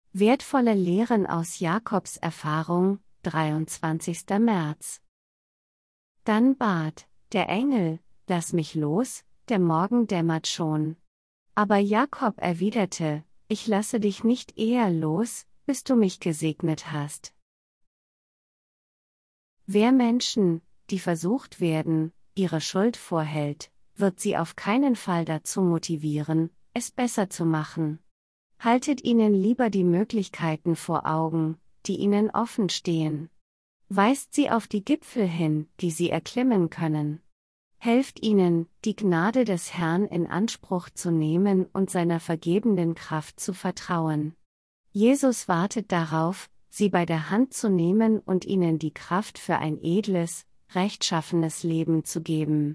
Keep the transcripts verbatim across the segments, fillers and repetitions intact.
Wertvolle Lehren aus Jakobs Erfahrung, dreiundzwanzigster März. Dann bat der Engel: Lass mich los, der Morgen dämmert schon. Aber Jakob erwiderte: Ich lasse dich nicht eher los, bis du mich gesegnet hast. Wer Menschen, die versucht werden, ihre Schuld vorhält, wird sie auf keinen Fall dazu motivieren, es besser zu machen. Haltet ihnen lieber die Möglichkeiten vor Augen, die ihnen offen stehen. Weist sie auf die Gipfel hin, die sie erklimmen können. Helft ihnen, die Gnade des Herrn in Anspruch zu nehmen und seiner vergebenden Kraft zu vertrauen. Jesus wartet darauf, sie bei der Hand zu nehmen und ihnen die Kraft für ein edles, rechtschaffenes Leben zu geben.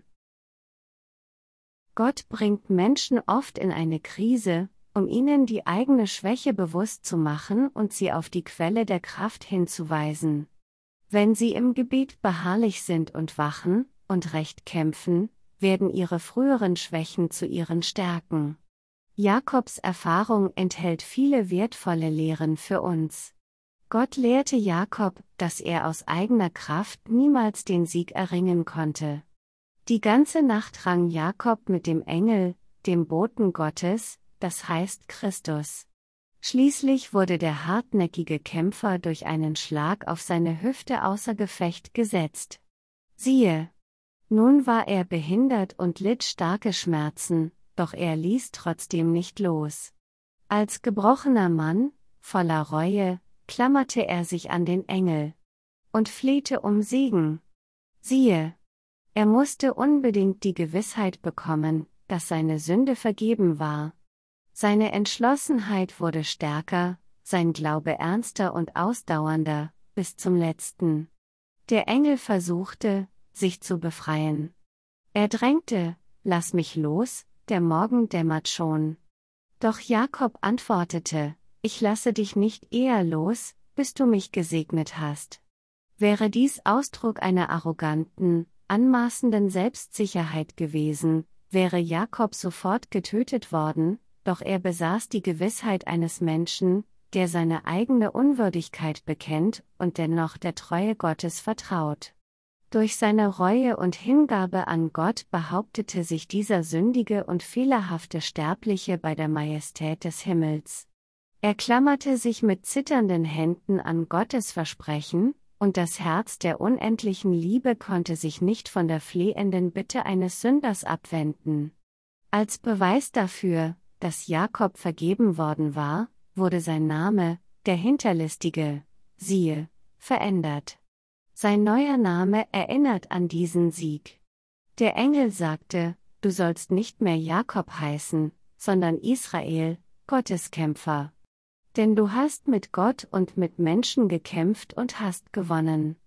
Gott bringt Menschen oft in eine Krise, um ihnen die eigene Schwäche bewusst zu machen und sie auf die Quelle der Kraft hinzuweisen. Wenn sie im Gebet beharrlich sind und wachen und recht kämpfen, werden ihre früheren Schwächen zu ihren Stärken. Jakobs Erfahrung enthält viele wertvolle Lehren für uns. Gott lehrte Jakob, dass er aus eigener Kraft niemals den Sieg erringen konnte. Die ganze Nacht rang Jakob mit dem Engel, dem Boten Gottes, das heißt Christus. Schließlich wurde der hartnäckige Kämpfer durch einen Schlag auf seine Hüfte außer Gefecht gesetzt. Siehe! Nun war er behindert und litt starke Schmerzen, doch er ließ trotzdem nicht los. Als gebrochener Mann, voller Reue, klammerte er sich an den Engel und flehte um Segen. Siehe! Er musste unbedingt die Gewissheit bekommen, dass seine Sünde vergeben war. Seine Entschlossenheit wurde stärker, sein Glaube ernster und ausdauernder, bis zum letzten. Der Engel versuchte, sich zu befreien. Er drängte: Lass mich los, der Morgen dämmert schon. Doch Jakob antwortete: Ich lasse dich nicht eher los, bis du mich gesegnet hast. Wäre dies Ausdruck einer arroganten, anmaßenden Selbstsicherheit gewesen, wäre Jakob sofort getötet worden, doch er besaß die Gewissheit eines Menschen, der seine eigene Unwürdigkeit bekennt und dennoch der Treue Gottes vertraut. Durch seine Reue und Hingabe an Gott behauptete sich dieser sündige und fehlerhafte Sterbliche bei der Majestät des Himmels. Er klammerte sich mit zitternden Händen an Gottes Versprechen, und das Herz der unendlichen Liebe konnte sich nicht von der flehenden Bitte eines Sünders abwenden. Als Beweis dafür, dass Jakob vergeben worden war, wurde sein Name, der Hinterlistige, siehe, verändert. Sein neuer Name erinnert an diesen Sieg. Der Engel sagte: Du sollst nicht mehr Jakob heißen, sondern Israel, Gotteskämpfer. Denn du hast mit Gott und mit Menschen gekämpft und hast gewonnen.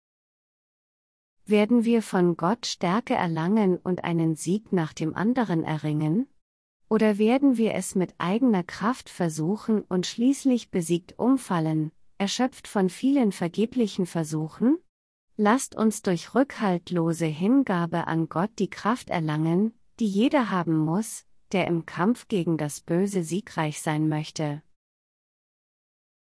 Werden wir von Gott Stärke erlangen und einen Sieg nach dem anderen erringen? Oder werden wir es mit eigener Kraft versuchen und schließlich besiegt umfallen, erschöpft von vielen vergeblichen Versuchen? Lasst uns durch rückhaltlose Hingabe an Gott die Kraft erlangen, die jeder haben muss, der im Kampf gegen das Böse siegreich sein möchte.